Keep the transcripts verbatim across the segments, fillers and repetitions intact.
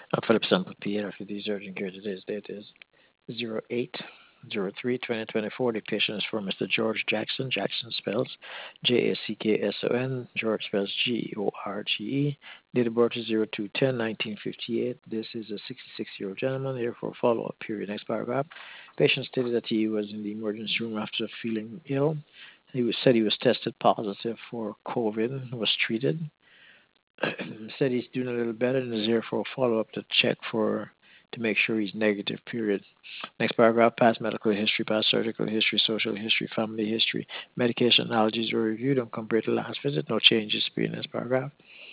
Uh, Philip Sample P. After these urgent care today's date is zero eight zero three twenty twenty-four. The patient is for Mister George Jackson. Jackson spells J A C K S O N. George spells G E O R G E. Date of birth is zero two ten nineteen fifty-eight. This is a sixty-six-year-old gentleman here for follow-up period. Next paragraph. Patient stated that he was in the emergency room after feeling ill. He was, said he was tested positive for COVID, was treated. Said he's doing a little better and is here for a follow-up to check for to make sure he's negative, period. Next paragraph, past medical history, past surgical history, social history, family history, medication allergies were reviewed and compared to last visit. No changes, period. Next paragraph.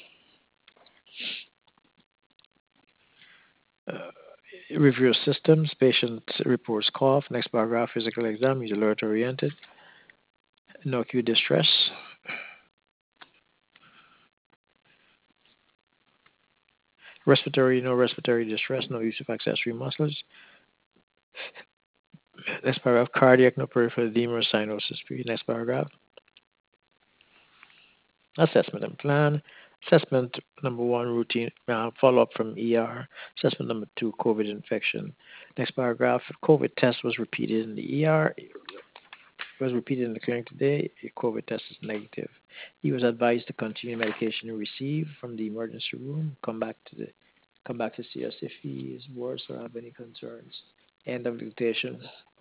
Uh, review of systems, patient reports cough. Next paragraph, physical exam, he's alert oriented. No acute distress. Respiratory, no respiratory distress, no use of accessory muscles. Next paragraph, cardiac, no peripheral edema or cyanosis, period. Next paragraph. Assessment and plan. Assessment number one, routine uh, follow up from E R. Assessment number two, COVID infection. Next paragraph, COVID test was repeated in the E R. It was repeated in the clinic today. A COVID test is negative. He was advised to continue medication he received from the emergency room. Come back to the come back to see us if he is worse or have any concerns. End of dictation.